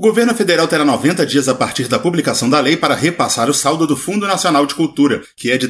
governo federal terá 90 dias a partir da publicação da lei para repassar o saldo do Fundo Nacional de Cultura, que é de R$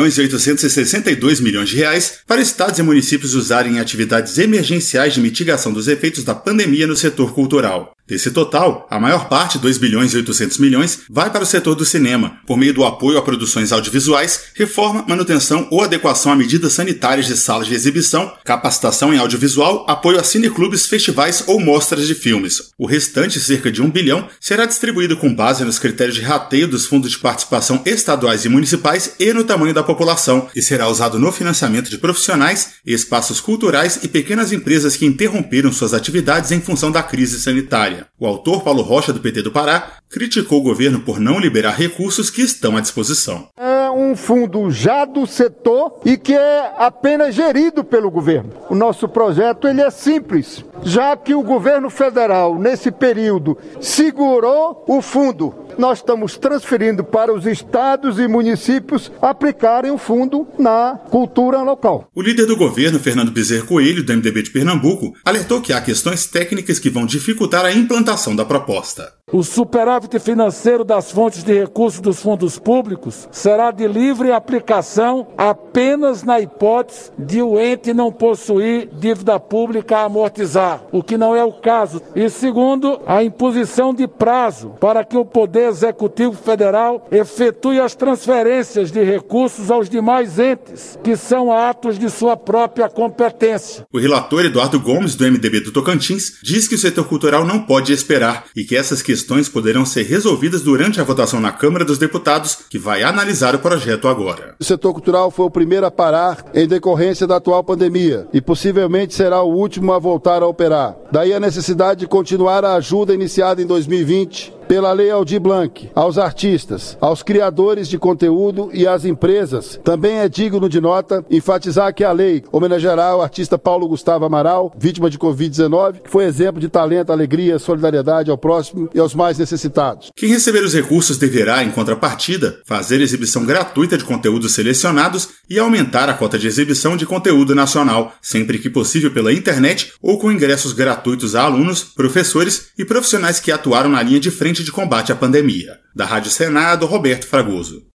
3.862 bilhões, para estados e municípios usarem em atividades emergenciais de mitigação dos efeitos da pandemia no setor cultural. Desse total, a maior parte, R$ 2.800 bilhões, vai para o setor do cinema, por meio do apoio a produções audiovisuais, reforma, manutenção ou adequação a medidas sanitárias de salas de exibição, capacitação em audiovisual, apoio a cineclubes, festivais ou mostras de filmes. O restante, cerca de R$ 1 bilhão, será distribuído com base nos critérios de rateio dos fundos de participação estaduais e municipais e no tamanho da população, e será usado no financiamento de profissionais, espaços culturais e pequenas empresas que interromperam suas atividades em função da crise sanitária. O autor Paulo Rocha, do PT do Pará, criticou o governo por não liberar recursos que estão à disposição. É um fundo já do setor e que é apenas gerido pelo governo. O nosso projeto ele é simples, já que o governo federal, nesse período, segurou o fundo. Nós estamos transferindo para os estados e municípios aplicarem o fundo na cultura local. O líder do governo, Fernando Bezerra Coelho, do MDB de Pernambuco, alertou que há questões técnicas que vão dificultar a implantação da proposta. O superávit financeiro das fontes de recursos dos fundos públicos será de livre aplicação apenas na hipótese de o ente não possuir dívida pública a amortizar, o que não é o caso. E segundo, a imposição de prazo para que o Poder Executivo Federal efetue as transferências de recursos aos demais entes, que são atos de sua própria competência. O relator Eduardo Gomes, do MDB do Tocantins, diz que o setor cultural não pode esperar e que essas questões poderão ser resolvidas durante a votação na Câmara dos Deputados, que vai analisar o projeto agora. O setor cultural foi o primeiro a parar em decorrência da atual pandemia e possivelmente será o último a voltar a operar. Daí a necessidade de continuar a ajuda iniciada em 2020 pela Lei Aldir Blanc, aos artistas, aos criadores de conteúdo e às empresas. Também é digno de nota enfatizar que a lei homenageará o artista Paulo Gustavo Amaral, vítima de Covid-19, que foi exemplo de talento, alegria, solidariedade ao próximo e aos mais necessitados. Quem receber os recursos deverá, em contrapartida, fazer exibição gratuita de conteúdos selecionados e aumentar a cota de exibição de conteúdo nacional, sempre que possível pela internet ou com ingressos gratuitos a alunos, professores e profissionais que atuaram na linha de frente de combate à pandemia. Da Rádio Senado, Roberto Fragoso.